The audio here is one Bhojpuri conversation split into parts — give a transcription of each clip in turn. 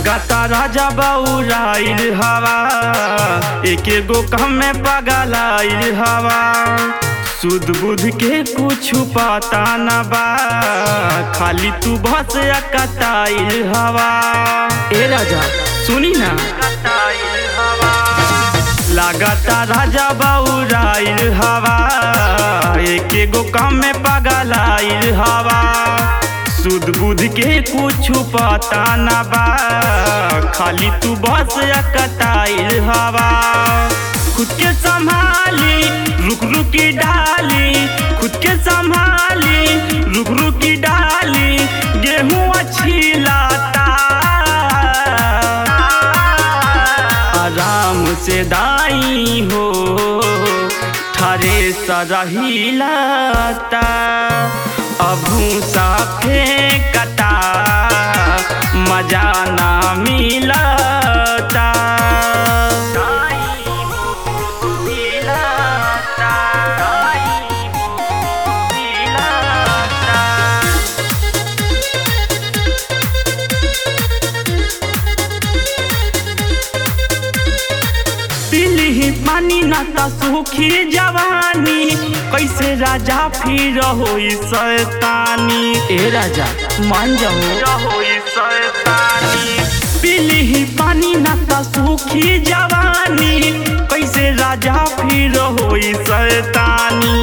लगातार राजा बउराइल हवा, एक गो काम में पगलाइल हवा। सुध बुध के कुछ पता न बा, खाली तू बस कताइल हवा। ए राजा सुनी ना, लगातार राजा बउराइल हवा, एक गो काम में पगलाइल हवा। सुध बुध के कुछ पता न बा, खाली तू बस कताइल हवा। खुद के संभाली रुक रुक की डाली, खुद के संभाली रुक रुक की डाली, गेहूं अच्छी लाता। आराम से दाई हो थारे सरही लाता, अभूसा फेंकता मजा ना मिलता। पीली पानी नाता सूखी जवानी, कैसे राजा फिर होई शैतानी। ए राजा मान जाओ शैतानी। पीली पानी नाता सूखी जवानी, कैसे राजा फिर होई शैतानी।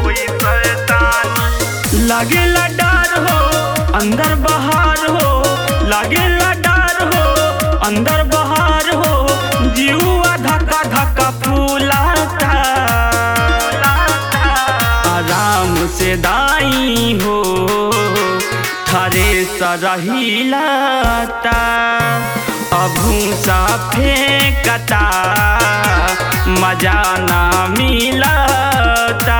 लागेला डर हो अंदर बाहर हो, लागेला डर हो अंदर बाहर हो, जीवा धक्का धक्का फूलाता। आराम से दाई हो थारे सरही लाता, अभूसा फेंकता मजा ना मिलता।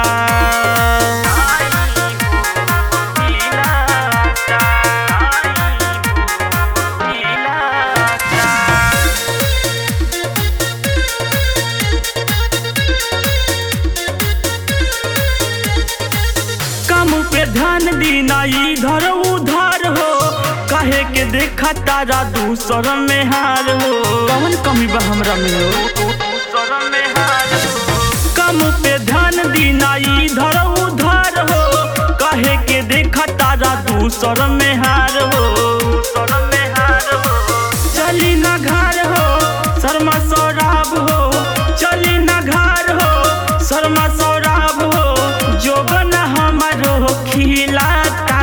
पे ध्यान दीना इधर उधर हो, काहे के देखा तारा दूसर में हार हो। कौन कमी बा हमरा में हो, कम पे ध्यान दीना इधर उधर हो, काहे के देखा तारा दूसर में हार हो। चली ना घर हो शर्मा सौराब हो, चली ना घर हो शर्मा सौराब हो, जो बना हमारो खिलाता।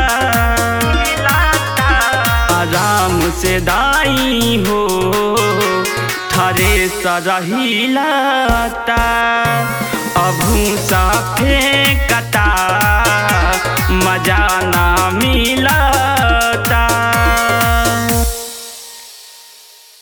आराम से दाई हो थारे सरही लाता, अभूसा फेंकता मजा ना मिलता।